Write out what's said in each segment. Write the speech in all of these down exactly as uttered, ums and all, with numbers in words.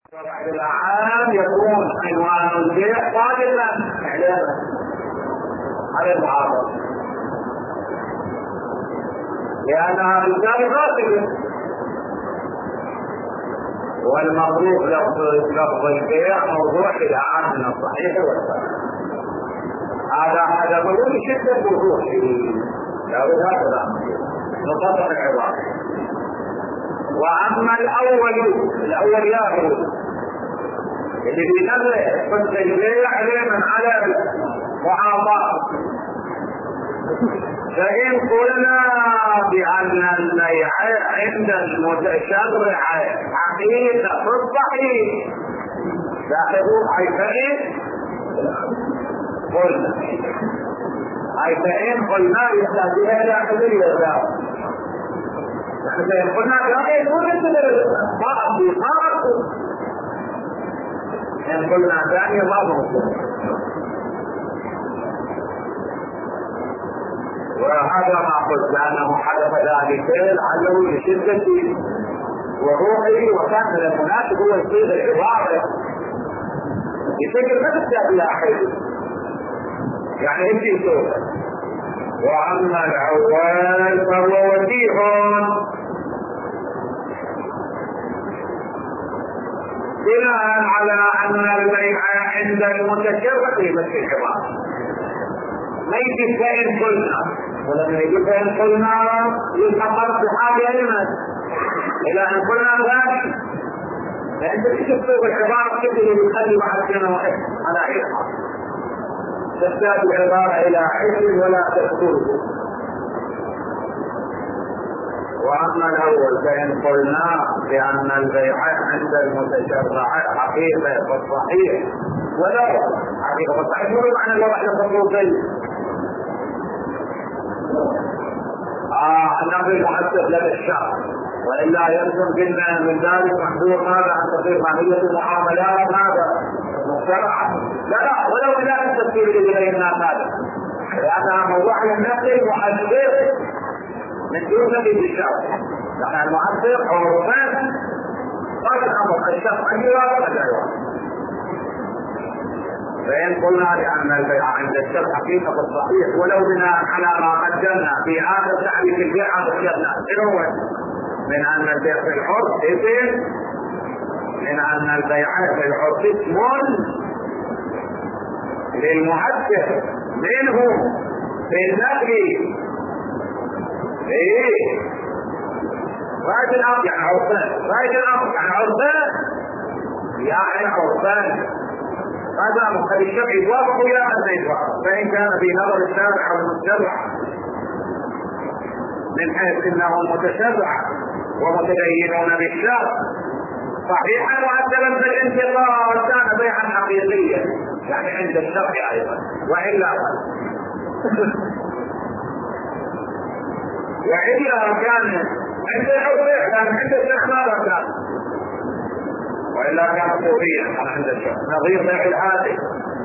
العام يكون عنوان البيع صادقا اعلانا على المعارضة، لأنها بالتالي باطلة، والمطلوب لفظ البيع موضوع إلى عام من الصحيح والصحيح. هذا هذا موضوع شدة وضوح لا بد هكذا نطبق العبارة. وأما الأول الأول ياخذ اللي بينزل كنت البيع علينا على المعاضات، فإن قلنا بأن البيع عند المتشرع حقيقة في الصحيح لاحظوا حيثئن قلنا حيثئن قلنا يحتاجها إلى حلية فإن قلنا لا يكون بعض بعض إن قلنا ثانية بعضهم، وهذا ما قلت لأنه حدث ذلك لعله لشدة وروحه، وكان من المناسب هو يصيغ العبارة بشكل ما تحتاج إلى حل، يعني ايش يسوي؟ واما العوال فهو وديع بناء على ان البيع عند المتشرع بس العبارة ما يجي فإن قلنا، ولما يجي فإن قلنا يتحقق بحاجة لنا الى ان قلنا ذلك، لان تشوف العبارة كيف يخلي واحد فينا واحد على عينها تحتاج العبارة إلى علم ولا تذكره. وأما الأول فإن قلنا بأن البيع عند المتشرع حقيقة والصحيح ولا حقيقة والصحيح مو معنى لو احنا خطوطين آه النقل المحدث لدى الشرع، وإلا يلزم بنا من ذلك محظور ماذا عن تطبيق ماهية المعاملات ماذا مشرعة. لا لا ولو لا التفسير الذي بيننا هذا، لأنها موضوع النقل المحدث من دون نبي الشرع، لأن المحدث عرفان قال الأمر الشرع أيوة ولا أيوة. فإن قلنا لأن البيع عند الشرع حقيقة الصحيح ولو بناء على ما قدمنا في هذا تعريف البيع ذكرنا إنه من أن البيع في الحر اسم، من أن البيع في الحر اسم للمحدث منه في النقل ايه رايد الأرض يعني عرفان، رايد الأرض يعني عرفان يعني عرفان، هذا مخالف الشرع يوافق ولا لا يوافق، فإن كان في نظر الشارع أو المتشرع من حيث انهم متشرع ومتدينون بالشرع صحيحا مؤدبا بالانتقال كان بيعا حقيقيا يعني عند الشرع ايضا، والا والا كان عند الحرية كان عند الشرع ماذا كان؟ والا كان صوريا عند الشرع نظير بيع الهاتف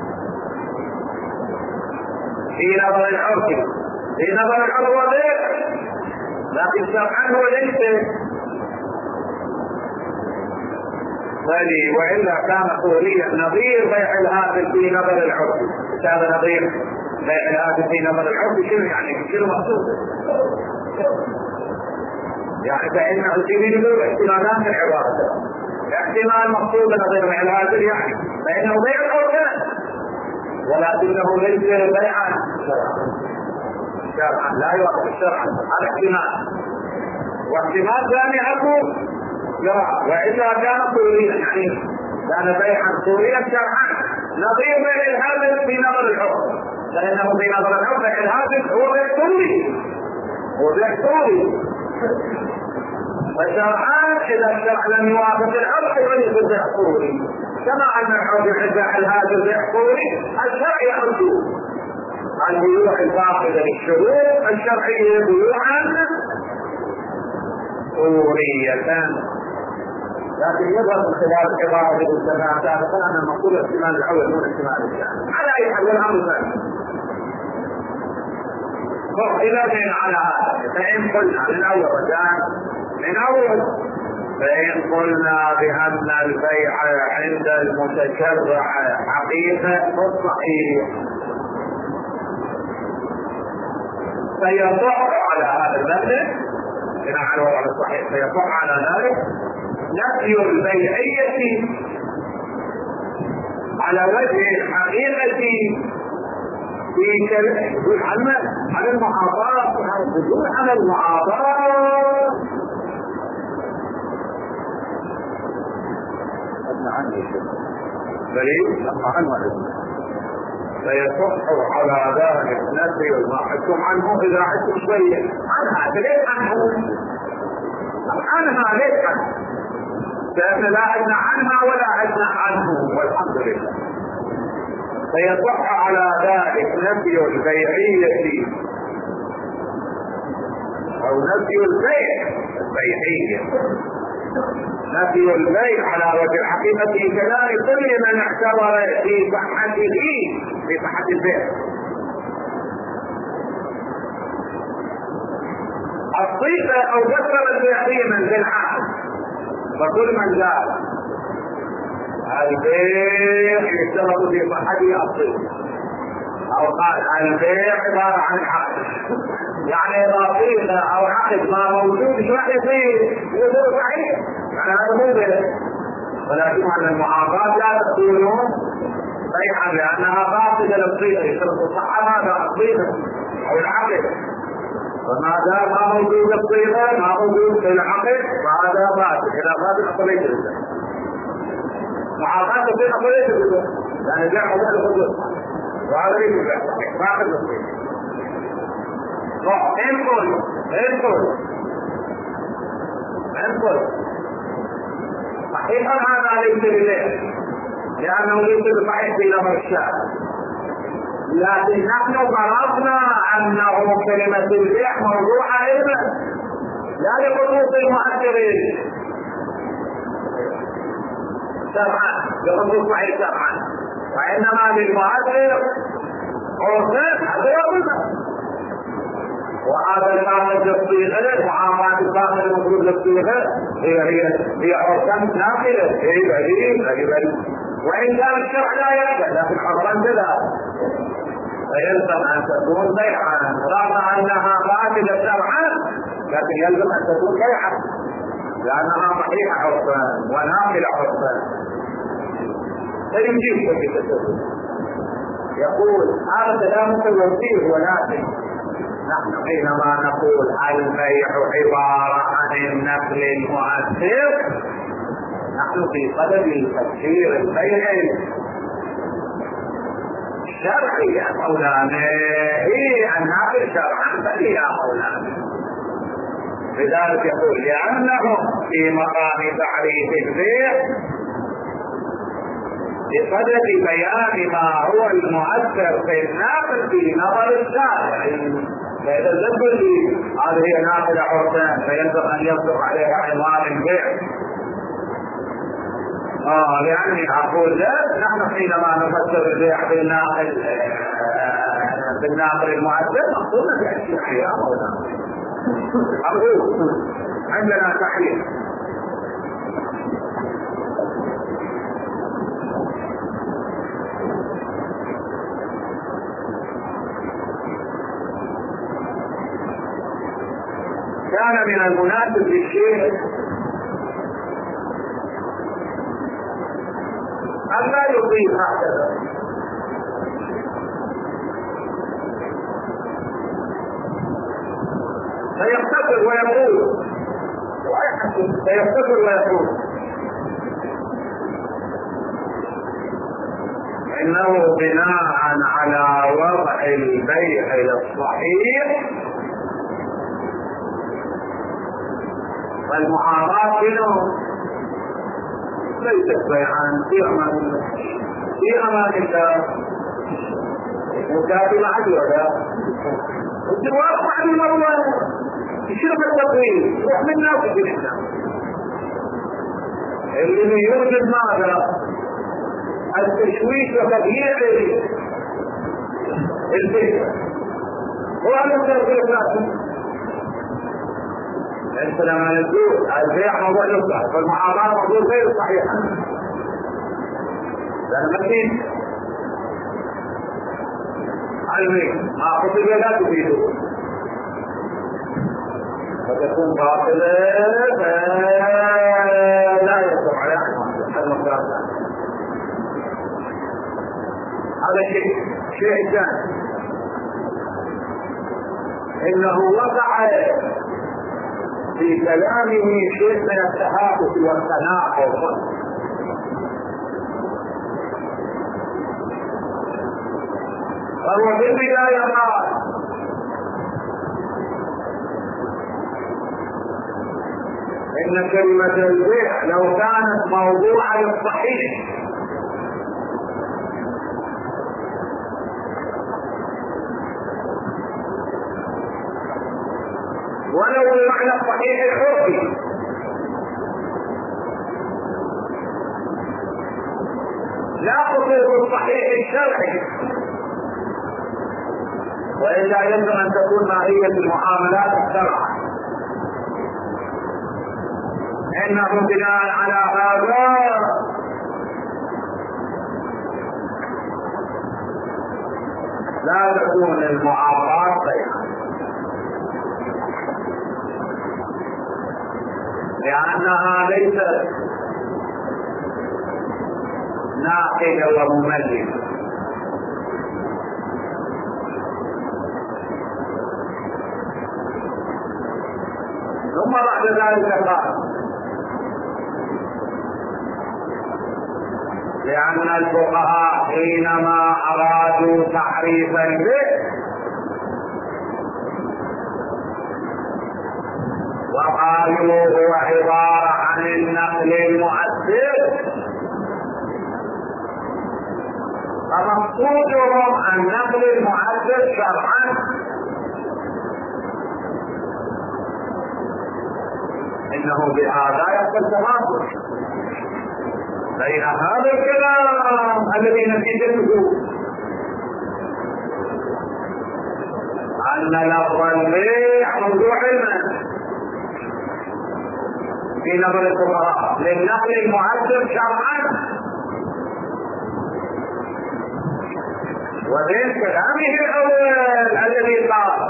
في نظر العرف، في نظر العرف وبيع، لكن شرعا هو ليس بل والا كان صوريا نظير بيع الهاتف في نظر العرف. هذا نظير بيع الهاتف في نظر العرف شنو يعني؟ شنو مقصود؟ يعني فإنه تريد له احتمالات العبارة، احتمال مقصود نظير بيع الهاتف يعني فإنه بيع الأركان ولكنه ليس بيعا شرعا لا يوافق شرعا، هذا احتمال. واحتمال ثاني اكو يرى والا كان صوريا يعني كان بيعا صوريا شرعا نظير بيع الهاتف في نظر الحكم، لانه في نظر الحكم بيع الهاتف هو بيع صوري، هو بيع صوري، فشرعا اذا الشرع لم يوافق الحكم فليس بيع صوري، كما ان الحكم بيع الهاتف بيع صوري الشرع يحدده البيوع الفاقدة للشروط الشرعية بيوعا صورية، لكن يظهر من خلال عبارة الجماعة سابقا أن المقصود احتمال الأول دون احتمال الثاني على أي حال والأمر ثاني. إذا بين على هذا فإن قلنا من أول رجال من أول فإن قلنا بأن البيع عند المتشرع حقيقة فالصحيح فيصح على هذا المبدأ بناء على الوضع الصحيح، فيصح على ذلك نفي البيعية على وجه الحقيقة في على المعاطاة على المعاطاة دليل فيصح على ذلك نفي ما حكم عنه اذا حكم شويه عنها ليش عنه عنها ليش عنه لان لا عدنا عنها ولا عدنا عنه والحمد لله. فيصح على ذلك نفي البيعيه او نفي البيع البيعيه نفي البيع على وجه الحقيقة في كلام كل من اعتبر في صحته في صحة البيع. الصيغة أو ذكر البيعية من ذي العهد فكل من قال البيع يشترط في صحته الصيغة أو قال البيع عبارة عن عقد، يعني إذا صيغة أو عقد ما موجود شو راح يصير؟ يصير صحيح، يعني هذا مو بيع. ولكن على المعاقات لا تكون بيعا لأنها فاسدة للصيغة، يشترط الصحة هذا الصيغة أو العقد، فما دام ما موجود الصيغة ما موجود في العقد فهذا فاسد، إذا فاسد أصل ليس بالبيع. معاقات الصيغة فليس بالبيع، يعني البيع موجود الخصوص وهذا ليس بالبيع، فاسد الصيغة. انقل انقل انقل صحيحا هذا ليس ببيع لأنه ليس بصحيح في نظر الشارع، لكن نحن فرضنا أنه كلمة البيع موضوعة علما لا لخصوص المؤثر شرعا لخصوص صحيح شرعا، وإنما للمؤثر عرفا هذا يقول. وهذا الامر للصيغه معاملات الداخل المفروض للصيغه هي هي هي عرفا ناقله هي بعيد بعيد، وان كان الشرع لا يقبل لكن حضرا كذا فيلزم ان تكون بيعا رغم انها فاسده شرعا، لكن يلزم ان تكون بيعا لانها صحيحه عرفا وناقله عرفا. فيجيب في التسلسل يقول هذا كلامك يصير، ولكن نحن حينما نقول البيع عبارة عن النقل المؤثر نحن في صدد تفسير البيع الشرعي يا مولانا، هي النقل شرعا بل يا مولانا. لذلك يقول لأنه في مقام تعريف البيع بصدد بيان ما هو المؤثر في النقل في نظر الشارع، فإذا الزبط لي هذه هي ناقلة عرفان فيلزم أن يصدق عليها عنوان البيع. آه لأني أقول ذلك نحن حينما نفسر البيع بالناقل بالناقل المؤثر مقصودنا بأشياء يا مولانا. أقول عندنا تحليل كان من المناسب للشيخ أن لا يضيف هكذا، فيختصر ويقول فيختصر ويقول إنه بناء على وضع البيع للصحيح والمعارضات منه ليست بيعا في أمان في أمان الله وكاتب عدو هذا الجواب بعد المرة يشرب التطويل يروح من ناس في الإسلام اللي يوجد ماذا التشويش وتغيير الفكرة هو المستقبل الثلاثي انت لما نقول البيع موضوع يصح فالمعاملات موضوع غير صحيح، لان مثل علمي ما قلت لا تفيده فتكون باطلة فلا يصح عليها المقدار. هذا شيء. شيء ثاني انه وقع في كلامه شيء من التهافت والتناقض، وهو في البداية قال إن كلمة البيع لو كانت موضوعة للصحيح ولو المعنى الصحيح العرفي لا خصوص الصحيح الشرعي، وإلا يجب أن تكون ماهية المعاملات الشرعية. إنه بناء على هذا لا تكون المعاملات بيعا، لأنها ليست ناقلة ومملكة. ثم بعد ذلك قال لأن الفقهاء حينما أرادوا تعريف البيع وقالوا هو عبارة عن النقل المؤثر، فمقصودهم النقل المؤثر شرعا إنه بهذا يحصل تماثل بين هذا الكلام الذي نتيجته أن لفظ البيع موضوع علما في نظر الفقهاء للنقل المؤثر شرعا، وبين كلامه الأول الذي قال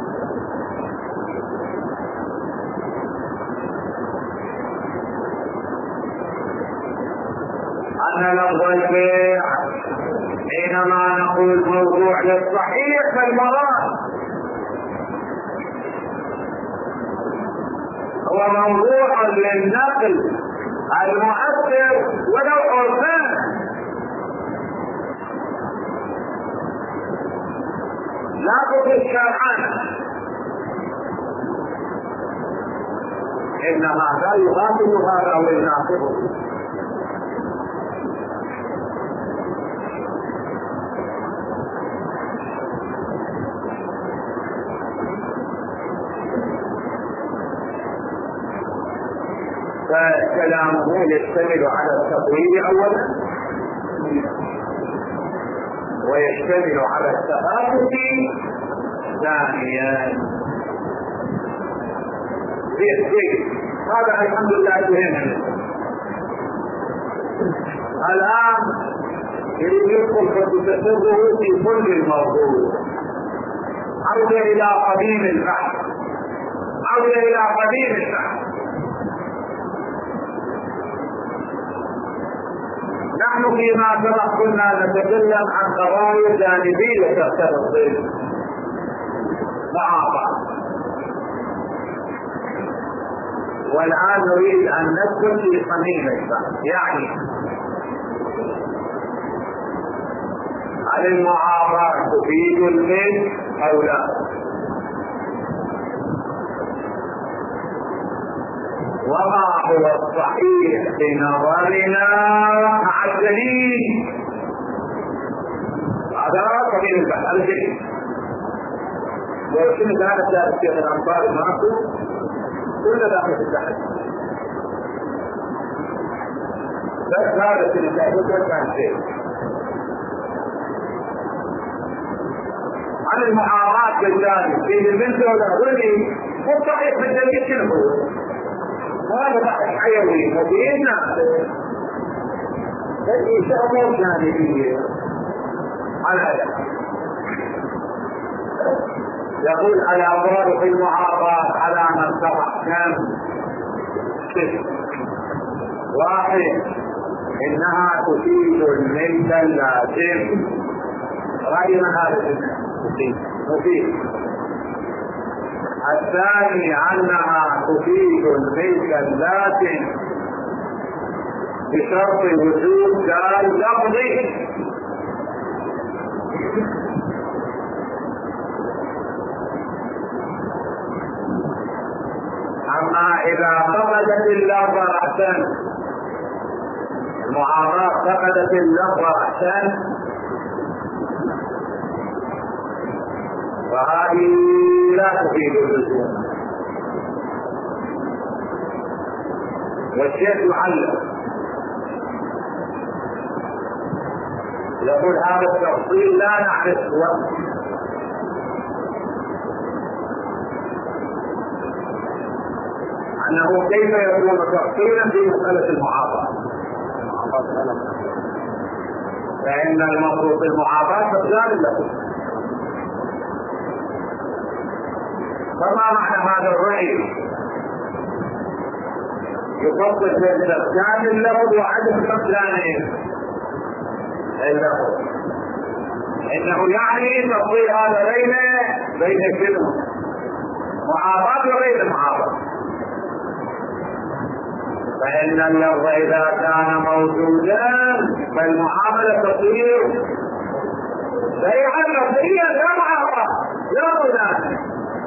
أن لفظ البيع حينما نقول موضوع للصحيح فالمراد هو موضوع للنقل المؤثر ولو عرفان، لا خصوص شرعا. إن هذا يغافل هذا ويناقضه. فكلامه يشتمل على التطويل اولا ويشتمل على التهافت ثانيا. هذا الحمد لله فهمنا. الان يريد يدخل فتتسره في كل الموضوع. عود الى قديم البحث، عود الى قديم البحث. نحن فيما سبق كنا نتكلم عن قضايا جانبية تختلف بين معاطى، والآن نريد أن ندخل في صميم البحث، يعني هل المعاطى تفيد الملك أو لا؟ وما هو الصحيح في نظرنا مع الدليل؟ هذا قبيل البحث الجديد. لو كنت هذا الشيخ الشيخ الأنصاري معكم كل داخل في البحث، بس هذا اللي تعرفه كان شيء عن المعارات بالذات في البنت ولا غني والصحيح من الدليل شنو هو؟ هذا بحث حيوي مبين نافذ الإنشاء أمور جانبية على هذا. يقول على أضرار في المعارضات على من سبق كم ست. واحد إنها تفيد الملك اللازم، رأي من هذا مفيد. الثاني أنها تفيد الملك اللازم بشرط وجود دال لفظي. أما إذا فقدت اللفظ أحسن، المعارضات فقدت اللفظ أحسن، فهذه لا تفيد اللزوم. والشيخ يعلم يقول هذا التفصيل لا نعرفه، أنه كيف يكون تفصيلا في مسألة المعارضة، فإن المفروض المعارضة تفصيل له. فما معنى هذا الرأي؟ يفصل بين تفصيل اللفظ وعدم تفصيل اللفظ، إنه يعني تفصيل هذا بين بين كلمة معارضة وغير المعارضة. فإن اللفظ إذا كان موجودا فالمعاملة تصير بيعا لفظيا لا معارضة لا مدان،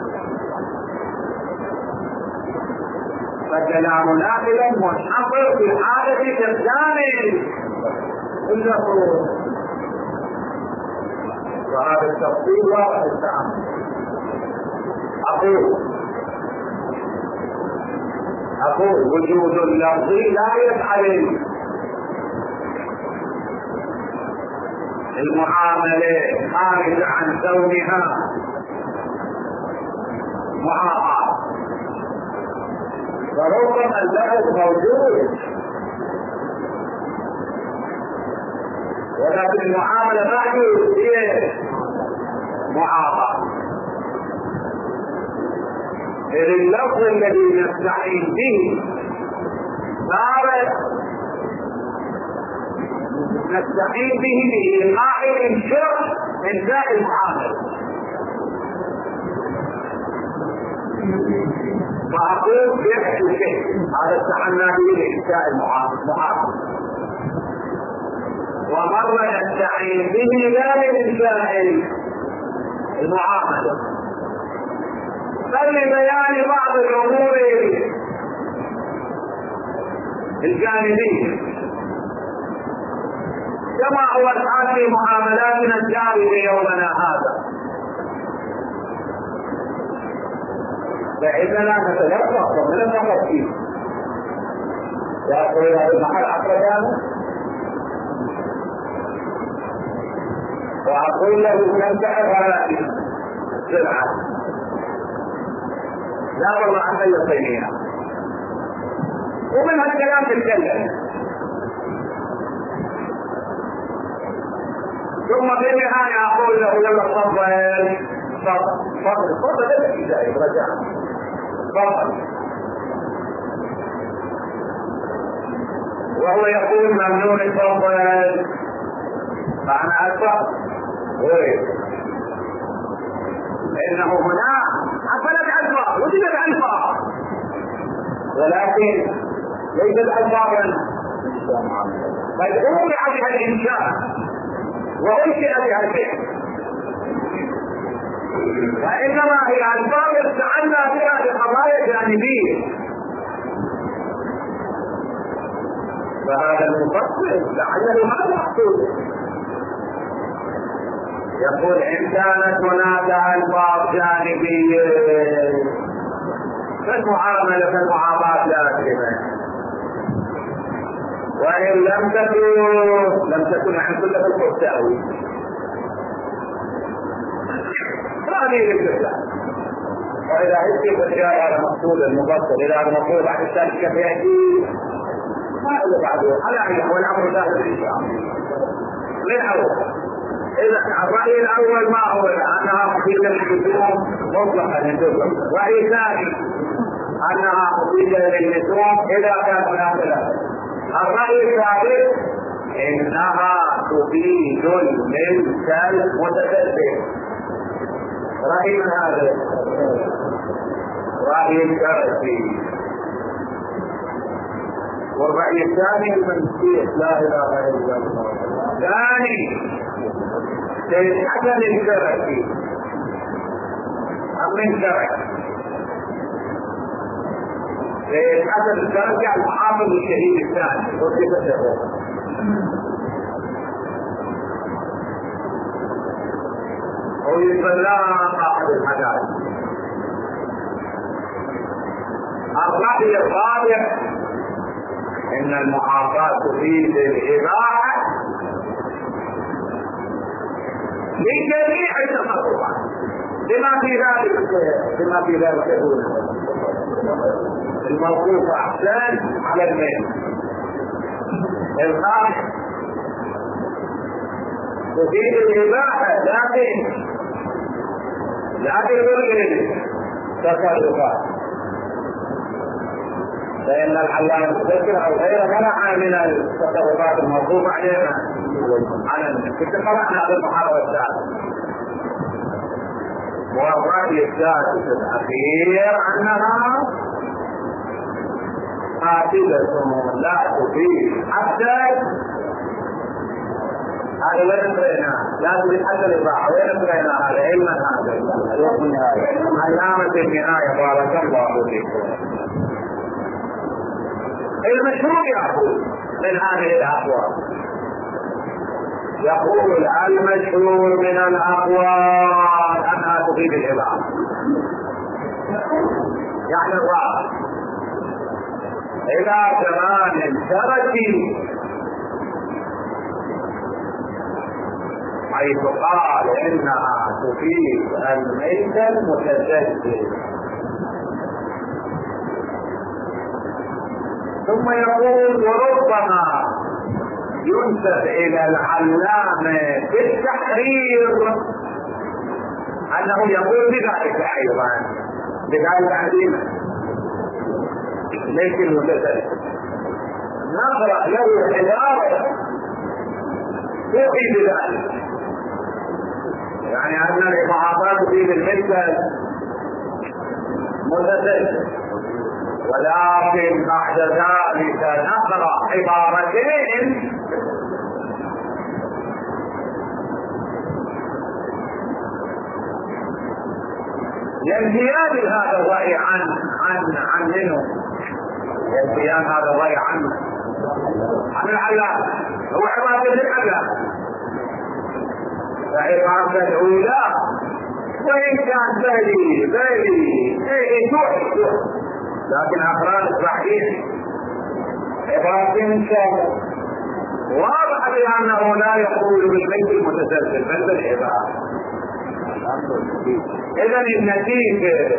فكلام ناقلا منحصر في حالة ترجمان اللفظ. وهذا التفصيل واضح التعامل. أقول أقول وجود اللفظ لا يفعل المعاملة خارج عن كونها معارضة، فربما اللفظ موجود ولكن المعاملة بعد هي معارضة. إذ اللفظ الذي نستعين به صار نستعين به بإيقاع الشر إنشاء المعاملة. فأقول بيحكي شيء هذا استعنا به لإنشاء المعاملة، ومرة نستعين به لا لإنشاء المعاملة بل لبيان بعض الأمور الجانبية كما هو الحال في معاملاتنا الجارية يومنا هذا. فإننا نتلفظ ومن النقص فيه يأخذ هذا المحل عقليانا وأقول له لم تعرف هذه السلعة لا والله عن أي صينية، ومن هالكلام تتكلم. ثم في النهاية أقول له يلا تفضل تفضل تفضل تفضل جاي رجع تفضل، وهو يقول ممنوع تفضل معنى أكبر إنه هنا حصلت ألفاظ وجدت ألفاظ ولكن ليست ألفاظا مدعوم بها الإنشاء وأنشئ بها الفعل، وإنما هي ألفاظ استعنا بها لقضايا جانبية. فهذا المفصل لعله هذا مقصود. يقول إن كانت هناك ألفاظ جانبية فالمعاملة كالمعاملات لازمة، وإن لم تكن لم تكن عن كل الفرق تأوي هذه الفكرة. واذا هدي فالجاء هذا مقصود المفصل، اذا هذا مقصود بعد الثالث كيف ياتي؟ ما له بعده على اي والامر ذاهب ان شاء الله. من اول اذا الراي الاول ما هو انها مفيده للنسوم مطلقا، الراي الثاني انها مفيده للنسوم اذا كانت نافله. الراي الثالث انها تفيد الملك المتسلسل. رأي من هذا؟ رأي الكرسي. والرأي الثاني المنسيح لا إله إلا الله. ثاني سيد حسن الكرسي أم من كرسي؟ سيد حسن الكرسي المحافظ الشهيد الثاني وكيف ويصلى صاحب الحدائق. الرأي الرابع ان المعاصاة تفيد الإباحة لجميع التصرفات بما في ذلك بما في ذلك الموقوف احسان على الميل. الخامس تفيد الإباحة لكن لا تلغي تصرفات، فإن العلامة المفسر أو غيره منع من التصرفات الموقوفة علينا على كنت قرأنا هذا المحاضرة الثالثة. والرأي الثالث الأخير أنها فاسدة لا تفيد حتى هذا وين قرينا؟ لا تريد حتى الإباحة وين قرينا هذا؟ علما هذا علامة النهاية بارك الله فيكم. المشهور يقول من هذه الأقوال، يقول المشهور من الأقوال أنها تفيد الإباحة، يعني الرابع إلى زمان تركي حيث قال انها تفيد الميت المتسلسل. ثم يقول وربما ينسب الى العلامة في التحرير انه يقول بذلك ايضا بذلك عديمة ليس المتسلسل. نقرأ له حجارة توحي بذلك، يعني أن المعاصاة في المثل متسلسل، ولكن بعد ذلك نقرأ عبارتين ينفيان هذا الرأي عن عن عن منه، ينفيان هذا الرأي عنه عن العلامة. هو عبارة العلامة، فعبارة الأولى وإن كان بالي بالي ايه توحي لكن أقران الصحيح عبارة من شاء واضح بأنه لا يقول بالبيت المتسلسل بل بالعبارة. إذن النتيجة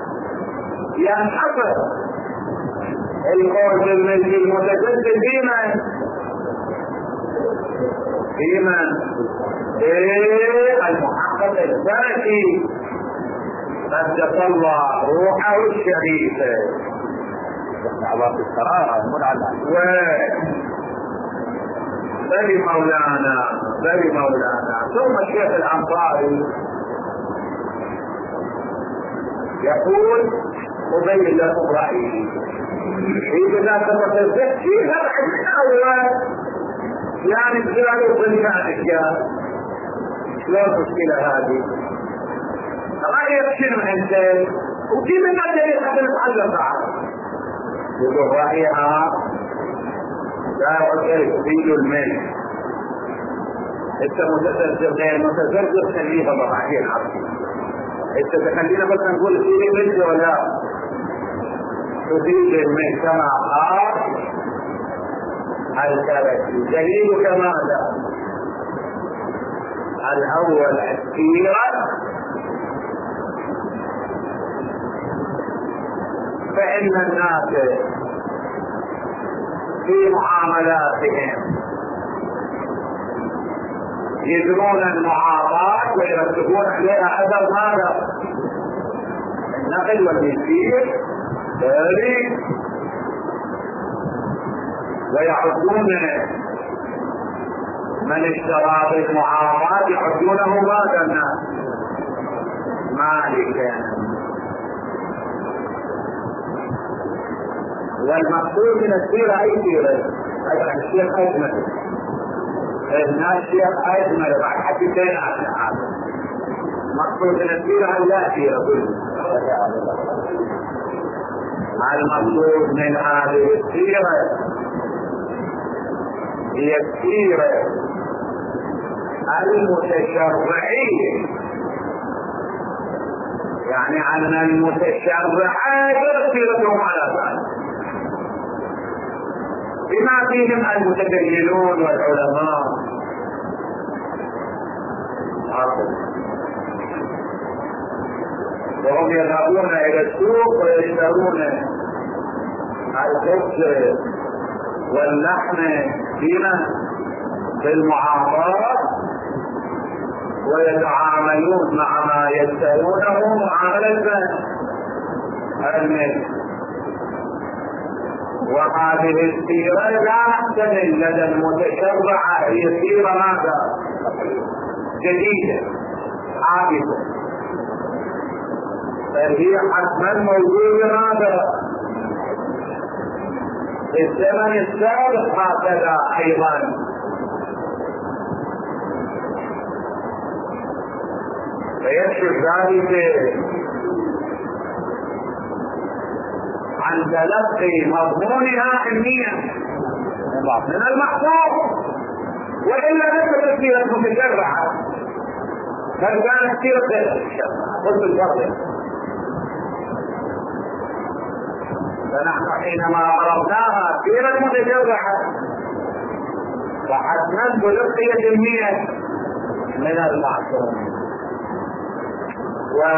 ينحصر القول بالبيت المتسلسل بمن؟ بمن؟ إيه المحقق الذاتي قد الله روحه الشريفة دعوات القرار و بل مولانا بل مولانا. ثم الشيخ الأنصاري يقول أبين لكم رأيي في ذات المتسلسل في هذا الأول، يعني بخلال الظلمات الشيخ لا مشكلة هذه. رأيك شنو انت؟ وكيف الناس حتى نتعلم بعض؟ يقول رأيها لا تفيد الملك. انت متسلسل غير متسلسل خليها مراحل عظيم. انت تخلينا بس نقول تفيد الملك ولا تفيد الملك كما قال الكرسي. دليل ماذا؟ الأول السيرة فإن الناس في معاملاتهم يجرون المعاملات ويرتبون عليها أثر ماذا؟ النقل واليسير ذلك، ويعدون من اشترى بالمعاملات يعدونه ماذا الناس؟ مالكا. والمقصود من السيرة أي سيرة؟ الشيخ أجمل الناس شيخ أجمل بعد حديثين عن هذا. مقصود من السيرة لا سيرة كلها. المقصود من هذه السيرة هي السيرة المتشرعية، يعني أن المتشرعات سيرتهم على ذلك بما فيهم المتدينون والعلماء. وهم يذهبون إلى السوق ويشترون الخبز واللحم فيما في المعاملات، ويتعاملون مع ما يشترونه معاملة المال. وهذه السيرة لا نحتمل لدى المتشرع هي سيرة ماذا؟ جديدة حادثة، بل هي حتما موجودة ماذا؟ في الزمن السابق هكذا أيضا. فيكشف ذلك عن تلقي مضمونها علميا من المحفوظ، والا ليست سيره متشرعه بل كانت سيره غير متشرعه. قلت الفرق. فنحن حينما عرفناها سيره متشرعه فحتما تلقي علميا من المحفوظ. و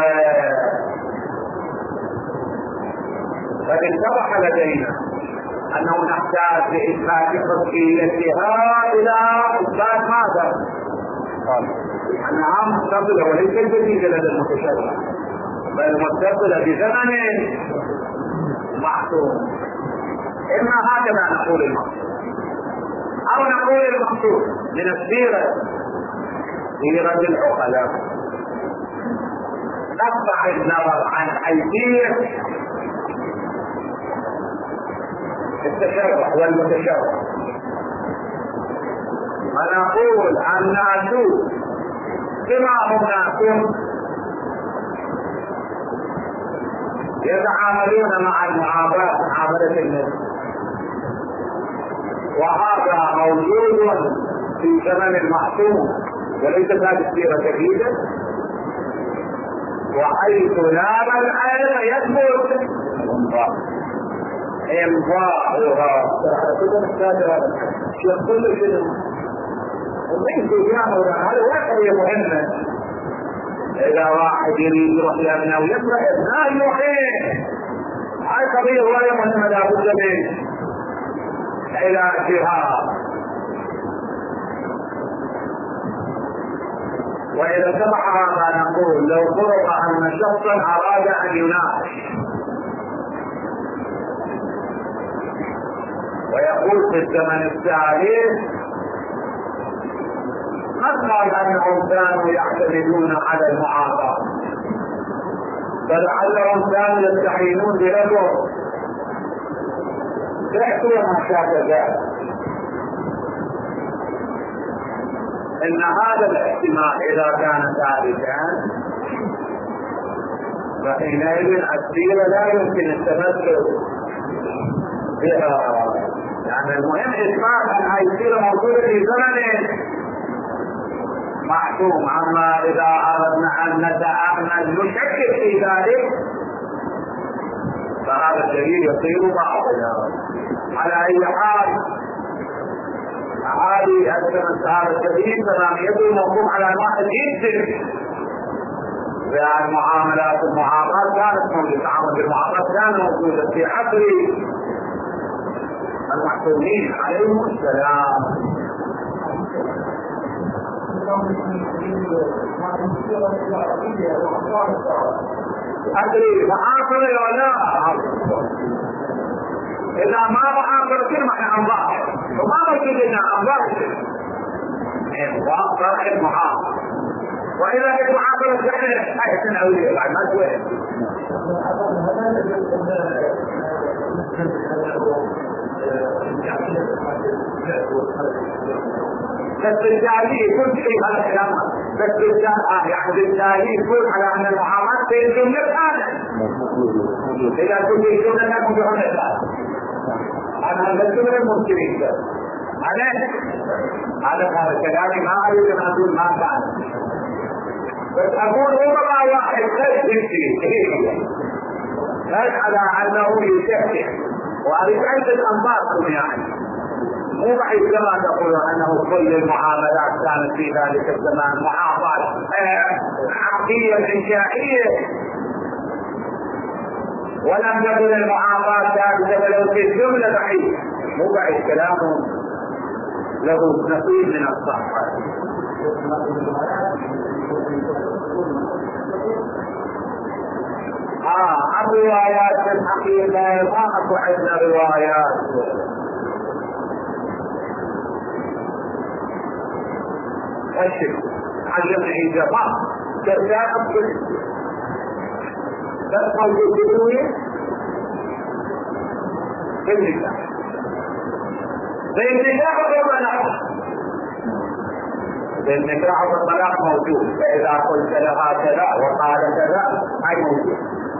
قد اتضح لدينا انه نحتاج لاثبات خصوصيتها الى اثبات ماذا؟ انها متصله وليس جديده لدى المتشرع بل متصله بزمن محصور. اما هكذا نقول المقصود او نقول المقصود من السيره سيره العقلاء، نقطع النظر عن حيثيه التشرع والمتشرع، ونقول الناس بما هم ناس يتعاملون مع المعاملات معاملة الناس، وهذا موجود في زمن المعصوم وليس هذه السيرة جديدة. وحيث نام العين يثبت إمضاؤها. شيخ كل شيء ومن يعمل هذا قضية مهمة. إذا واحد يريد يروح لأبناء ويقرأ أبناء يروحين، هاي قضية غاية مهمة لا بد من علاجها. وإذا سمح هذا نقول لو فرض أن شخصا أراد أن يناقش ويقول في الزمن الثالث ما قال انهم كانوا يعتمدون على المعاصرة، فلعلهم كانوا يستعينون برجل يحكوا ما شاء ذلك. ان هذا الاحتمال اذا كان ثابتا فحينئذ السيرة لا يمكن التمثل بها، يعني المهم اثبات ان هذه السيرة موجودة في زمن معصوم. اما اذا اردنا ان نتامل نشكك في ذلك فهذا الدليل يصير باطلا. على اي حال هذه هذا الدليل تماميته موقوف على واحد جدا لأن معاملات المعاقات كانت موجودة، التعامل بالمعاقات كان موجودا في عصر المحكومين عليهم السلام. أدري معاصرة ولا إذا ما معاصرة كلمة عن ظاهر وما موجود لنا عن ظاهر واقع المعاصرة، وإذا كنت معاصرة كان حاجة أولية بعد ما توين بس بالتالي يكون في هذا الكلام، بس بالتالي يعني بالتالي يكون على أن المعاملات بين جملة هذا إذا كنت يكون لنا مجرد أنا لست من الممكنين هذا هذا هذا كلامي ما أريد أن أقول ما كان، بس أقول ربما واحد غير جنسي هل على أنه يشكك وأريد أن الأنباط يعني مو بعيد كما تقول أنه كل المعاملات كانت في ذلك الزمان معاملات عقدية إنشائية ولم تكن المعاملات ثابتة ولو في الجملة بعيد، مو بعيد كلامه له نصيب من الصحة. آه الروايات الحقيقة ما أكو عندنا روايات أشد علمني جماعة كرتان أبكر بس موجود بدوية في النكاح في النكاح والطلاق، في النكاح والطلاق موجود، فإذا قلت لها كذا وقال كذا أي موجود،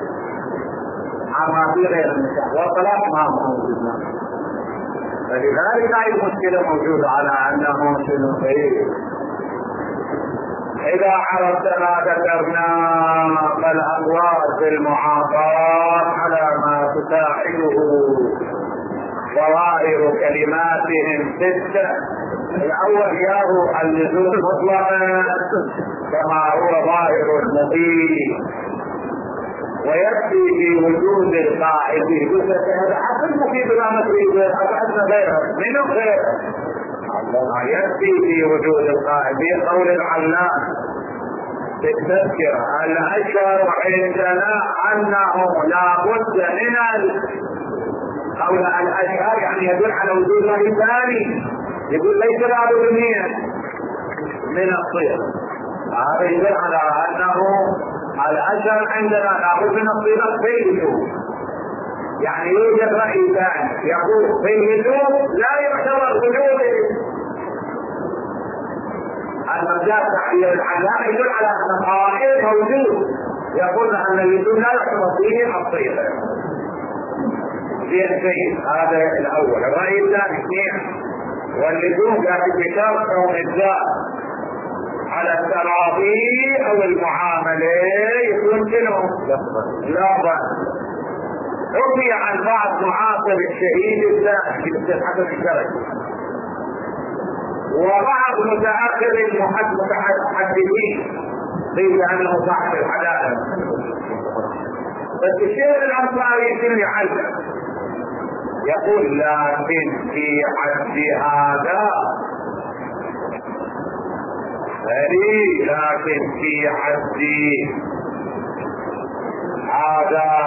أما في غير النكاح والطلاق ما موجود، فلذلك هذه المشكلة موجودة على أنه شنو خير. إذا عرفت ما ذكرنا فالأقوال في المعاصرات على ما تساعده ظواهر كلماتهم ستة. الأول ياه اللزوم مطلقا كما هو ظاهر مبين، ويكفي في وجود القائد هذا حسب مفيد لا مفيد أبعدنا غيره منه غيره يكفي في وجود القائد قول العلام في التذكرة الأشهر عندنا أنه لا بد من قول الأشهر يعني يدل على وجود الله ثاني، يقول ليس لا بد من الصيغ، هذا يدل على أنه الأشهر عندنا لا بد من الصيغة فيه، يعني يوجد رأي ثاني يقول في الوجود لا يعتبر وجوده. المجال تحليل العلام يدل على أن القائد موجود، يقول أن الوجود لا يعتبر فيه الصيغة في الشيء. هذا الأول. الرأي الثاني اثنين واللزوم لكن بشرط أو إجزاء على التراضي أو المعاملة يكون شنو؟ لفظا. روي عن بعض معاصر الشهيد الزاهد في حسب الشرع وبعض متأخر المحدثين قيل أنه صاحب الحلال، بس الشيخ الأنصاري يتم يعلم يقول لكن في حد هذا فري لكن في حد هذا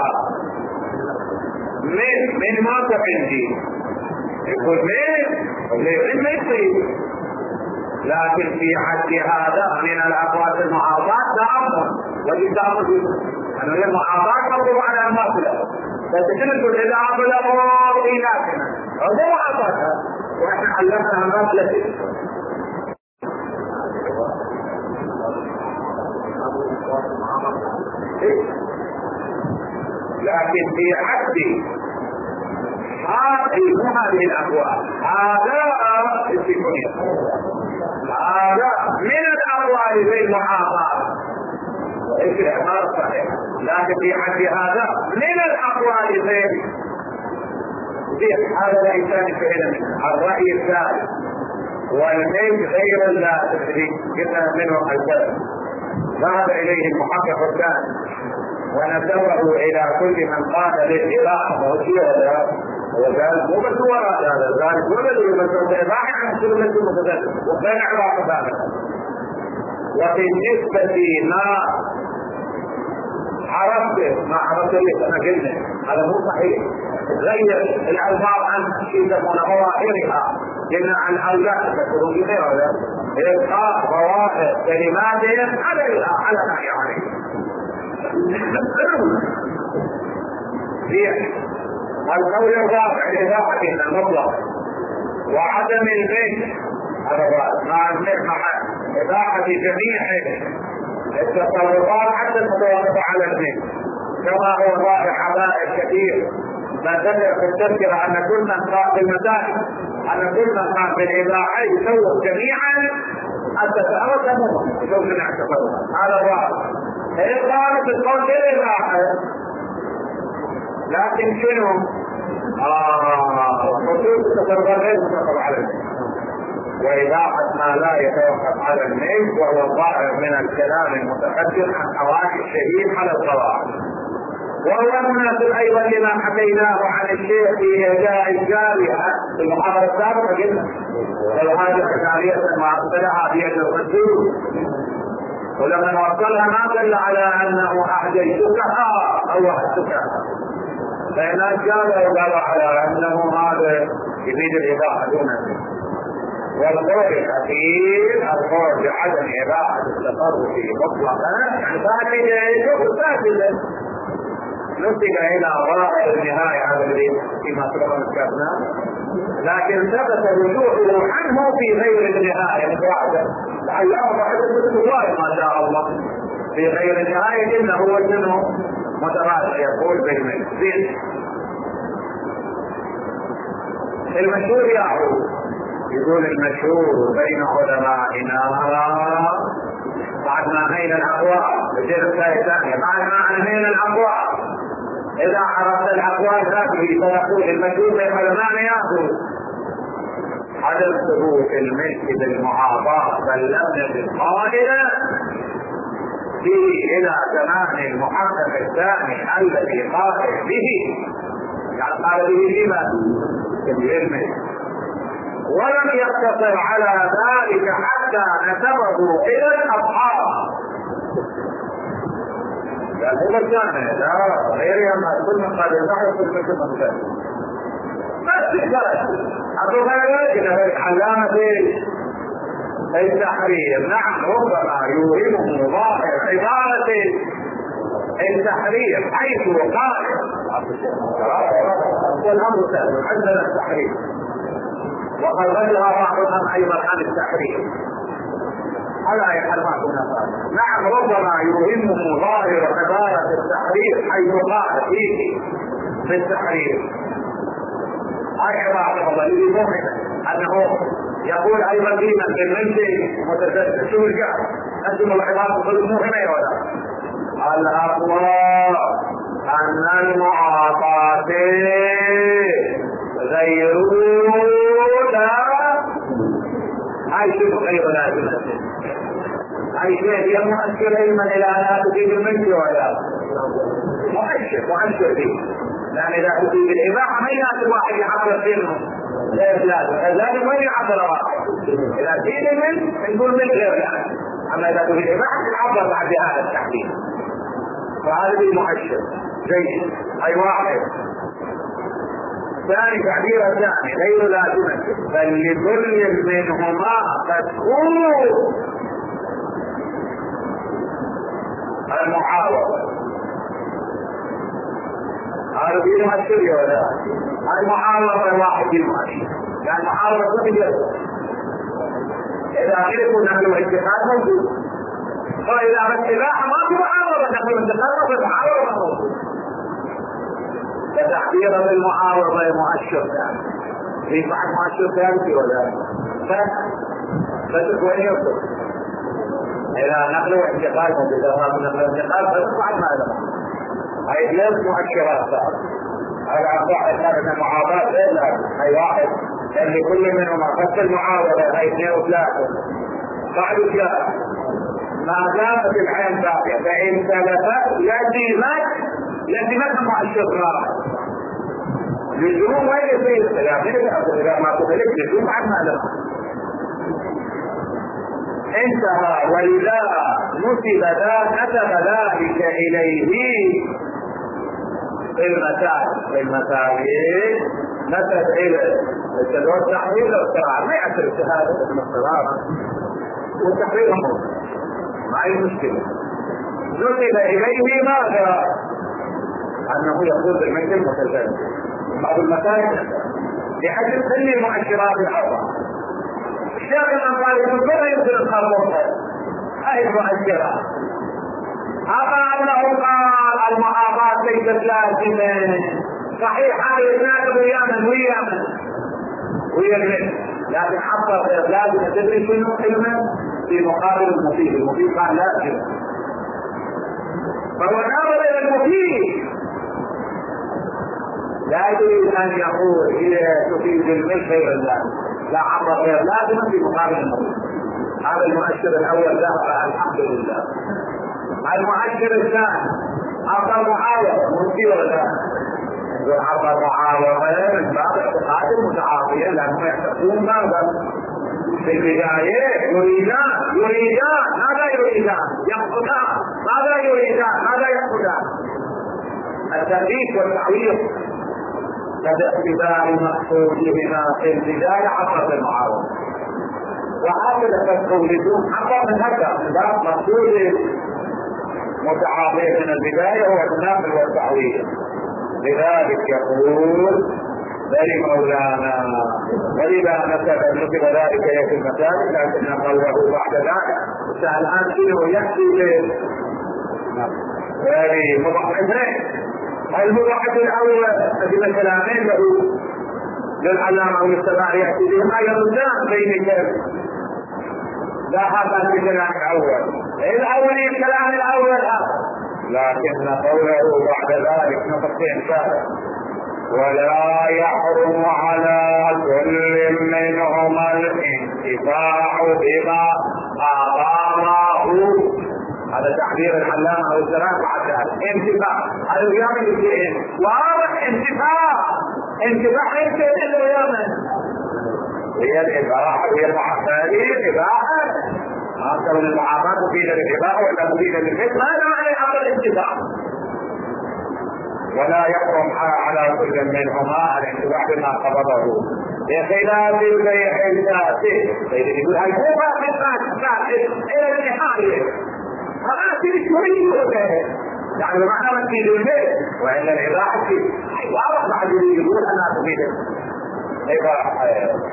من من ما تفندي يقول من من ما يصير، لكن في حد هذا من الأقوال المعاضات تأمر وإذا أنه المعاضات تطلب على الماثلة، فتكون تقول إذا أطلقوا في ناسنا هذا معاضاتها وإحنا علمنا الماثلة. لكن في حد هذه الأقوال هذا هذا من الأقوال في المحاضرات لكن في حد هذا من الأقوال في هذا الإنسان فعلا الرأي الثالث والميت غير لا تدري كذا منه الكلام ذهب اليه المحقق الثاني ونسبه الى كل من قال للاباحه وقال مو بس هو هذا ذلك ولا اللي بس الاباحه عن كل من المتدرس وبين علاقه ذلك. وبالنسبه ما عرفت ما عرفت اللي انا قلنا هذا مو صحيح. غير الالفاظ عن يسمون ظواهرها قلنا عن اولاد تكون بغيرها إلقاء ظواهر كلماتهم على على ما يعني. القول الرابع الإباحة المطلق وعدم المنع مع مع إباحة جميع التصرفات حتى المتوقفة على المنع، كما هو ظاهر حبائل كثير ما دل في التذكرة أن كل من قام بالمساجد أن كل من قام بالإباحة يسوق جميعا التصرفات تماما يسوق جميع التصرفات. هذا الرابع. إن قامت القول بالإباحة لكن شنو؟ خصوص التصرفات غير متوقف على الميل وإباحة ما لا يتوقف على الميل وهو الظاهر من الكلام المتقدم عن حوادث الشهيد على القواعد. وهو مناسب أيضا لما حكيناه عن الشيخ في إهداء الجارية في المحاضرة السابقة قلنا وهذه الجارية ما أرسلها بيد الرسول ولما وصلها ما دل على أنه أحد السفهاء أو أحد السفهاء، فإن الجارية يدل على أنه هذا يفيد الإباحة دون ذلك. والقول الأخير القول بعدم إباحة التصرف مطلقا فاسدة فاسدة نسب إلى ظاهر النهاية على فيما سبق ذكرناه، لكن ثبت رجوعه عنه في غير النهاية متوعدا لعله بعد الله ما شاء الله في غير النهاية إنه هو منه متراجع يقول بالمثل. المشهور يعود يقول المشهور بين علمائنا بعد ما نهينا الأقوال بجير الثانية بعد ما نهينا الأقوال إذا عرفت الأقوال هذه فيقول المشهور بين علمائنا يأخذ عدم ثبوت الملك بالمعاطاة بل لم يجد قائلا به إلى زمان المحقق الثاني الذي قال به يعني قال به لما بالملك ولم يقتصر على ذلك حتى نسبه الى الاصحاب. قال هو الثاني لا غير ما كل من قال البحر كل من كتب بس الدرجه اقول لك علامه التحرير. نعم ربما يوهمه ظاهر عباره التحرير حيث قال والامر سهل عندنا التحرير وقد رجها بعضهم ايضا عن التحريم على اي حال ما كنا قال. نعم ربما يهمه ظاهر عباره التحريم حيث قال فيه في التحريم اي عباره والله مؤمنه انه يقول ايضا دينا بالمنزل متسلسل شو الجهل انتم العباره تقول مؤمنه يا ولد الاقوى ان المعاطاه غيرون هاي شيء غير لازم هاي شيء هي مؤثر علما الى ان تفيد الملك ولا مؤثر مؤثر فيه لان اذا تفيد الاباحه ما يناسب واحد يعبر فيه غير لازم كذلك ما يعبر واحد اذا تفيد الملك نقول ملك غير لازم اما اذا تفيد الاباحه تعبر بعد هذا التحديد فهذا مؤثر جيد. اي واحد ثاني تعبير الثاني غير لازمة بل لكل منهما تكون المعاوضة. هذا فيه مؤثر ولا المعاوضة واحد فيه مؤثر لأن المعاوضة كل إذا خلقوا نحن الاتخاذ موجود فإذا الاتباع ما في معاوضة نحن الاتخاذ في معاوضة موجود كتعبير بالمعاوضة مؤشر ثاني في بعض مؤشر ثاني ولا فتك وين يصل إذا نقل واحتقال إذا نقل واحتقال فتصبح ماذا هاي ثلاث مؤشرات هذا أربعة ثلاثة معاوضات غير لازم هاي واحد لأن لكل منهما خط المعاوضة هاي اثنين وثلاثة بعد ثلاثة ما دامت العين باقيه، فان تلفت لزمت لزمتها مؤشر غلط. الجنون وين يصير؟ اذا ما قتلت الجنون بعد ما لم انتهى. واذا نسب نسب ذلك اليه المسائل المسائل نسب الى التحرير والصراع، ما يعترف شهاده ابن الصراع والتحرير امر ما اي مشكله. نسب اليه ماذا؟ انه يقول بالمثل متزلزل بعض المسائل لحد تخلي المؤشرات الاربعه. الشيخ الانصاري يقول كيف يمكن الخربطه؟ هذه المؤشرات. اما انه قال المعاطاه ليست لازمه، صحيح هذا يتناسب ويانا ويانا ويا المثل، لكن عبر لازم تدري شنو كلمه في مقابل المفيد. المفيد قال لازم، فهو ناظر الى المفيد، لا يريد ان يقول هي تفيد المثل غير اللازم، لا عبر غير لازم في مقابل المفيد. هذا المؤشر الاول ذهب الحمد لله. المؤشر الثاني عبر معاوضه مثير له، عبر معاوضه من باب اعتقاد المتعاطيين لانهم يعتقدون ماذا؟ في البدايه يريدان يريدان ماذا يريدان؟ يقصدان ماذا يريدان؟ ماذا يقصدان؟ التأليف والتعويض باعتبار مقصودهما في البدايه عبر المعاوضه، وهكذا تستولدون عبر من هذا من باب مقصود متعاطيه من البدايه هو التناقل والتعويض. لذلك يقول بل مولانا ولذا نسب ذلك في المساجد، لكن قوله بعد ذلك الان شنو يحكي هذه مضحكين. المضحك الاول اجل كلامين له للعلامه او للسماع يحكي بهما يردان بين الكلام، لا هذا في الكلام الاول الاول الكلام الاول هذا، لكن قوله بعد ذلك نقطتين ثالث ولا يحرم على كل منهما الانتفاع بما أقامه. هذا تعبير العلامة أو السلام بعد ذلك انتفاع. هذا اليمن يجيئين واضح انتفاع انتفاع يجيئين اليمن هي الإباحة وهي المعفالين الإباحة أكثر من المعامات مفيدة للإباحة ولا مفيدة للفتح. هذا معنى أمر الانتفاع. ولا يحرم على كل منهما الانتفاع بما قبضه بخلاف البيع الفاسد. يقول هاي مو باقي فاسد الى النهايه فاسد شوي يعني بمعنى ما تفيد البيع والا الاباحه واضح بعد يقول انا تفيد الاباحه.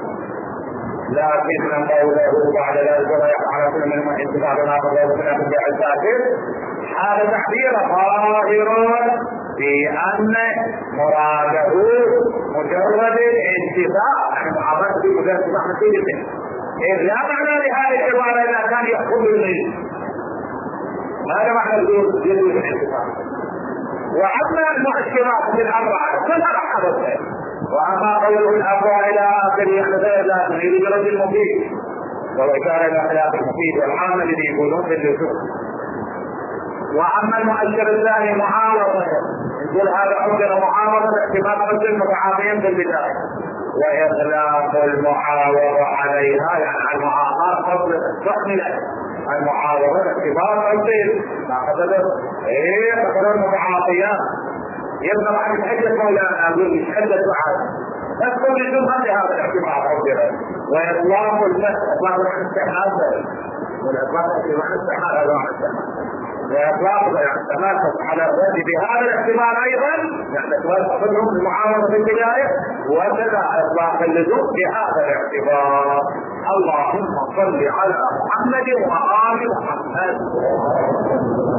لكن قوله بعد ذلك ولا يحرم على كل منهما الانتفاع بما قبضه بخلاف البيع الفاسد هذا تعبير ظاهر في أن مراده مجرد الانتفاع عن معاملة في مجرد انتفاع نتيجة، إذ لا معنى لهذه العبارة إذا كان يحكم بالميل. هذا معنى يجوز الانتفاع. وأما المؤشرات من أربعة كلها حدثت، وأما قوله الأقوى إلى آخره غير لازم يريد رجل مفيد، وهو إشارة إلى خلاف المفيد والعامة الذي يقولون باللزوم. واما المؤشر الثاني معارضه، يقول هذا عندنا معارضه باحتمال رجل متعاطيين في البدايه واغلاق المعاوضه عليها يعني على المعاهدات قبل تحمل المعاوضه باعتبار رجل ما قدر ايه قدر متعاطيان يبقى بعد حجه مولانا اقول مش حجه دعاء تدخل بدون هذا الاحتمال عندنا. واطلاق المس اطلاق الاستعمال والاطلاق الاستعمال هذا معنى الاستعمال وإطلاق التماسك على الرد بهذا الاحتمال أيضا يعني تفضلهم المعارضة في البداية وكذا إطلاق اللزوم بهذا الاعتبار. اللهم صل على محمد وآل محمد.